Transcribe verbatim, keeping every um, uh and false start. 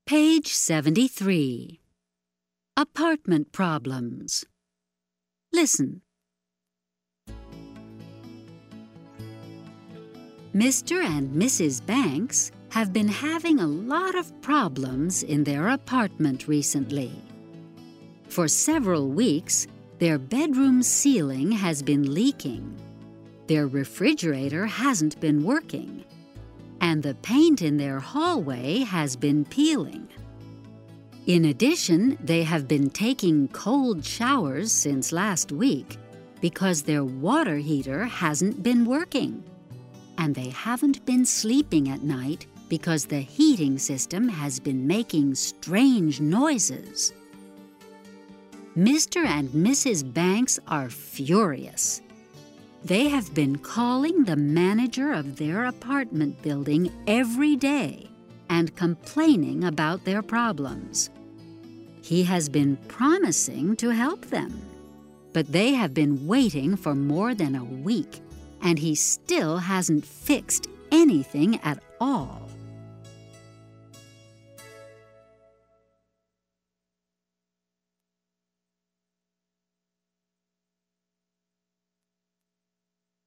Page seventy-three. Apartment problems. Listen. Mister and Missus Banks have been having a lot of problems in their apartment recently. For several weeks, their bedroom ceiling has been leaking. Their refrigerator hasn't been working. And the paint in their hallway has been peeling. In addition, they have been taking cold showers since last week because their water heater hasn't been working. And they haven't been sleeping at night because the heating system has been making strange noises. Mister and Missus Banks are furious. They have been calling the manager of their apartment building every day and complaining about their problems. He has been promising to help them, but they have been waiting for more than a week, and he still hasn't fixed anything at all.